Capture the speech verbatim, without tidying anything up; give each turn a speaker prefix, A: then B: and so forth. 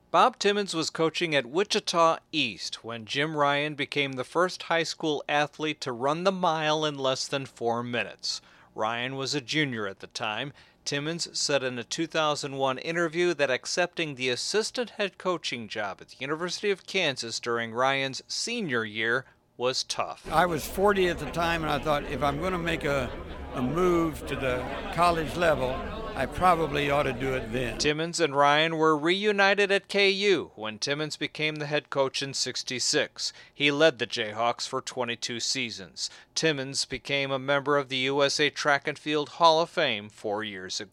A: Bob Timmons was coaching at Wichita East when Jim Ryan became the first high school athlete to run the mile in less than four minutes. Ryan was a junior at the time. Timmons said in a two thousand one interview that accepting the assistant head coaching job at the University of Kansas during Ryan's senior year was tough.
B: I was forty at the time, and I thought if I'm going to make a, a move to the college level, I probably ought to do it then.
A: Timmons and Ryan were reunited at K U when Timmons became the head coach in sixty-six. He led the Jayhawks for twenty-two seasons. Timmons became a member of the U S A Track and Field Hall of Fame four years ago.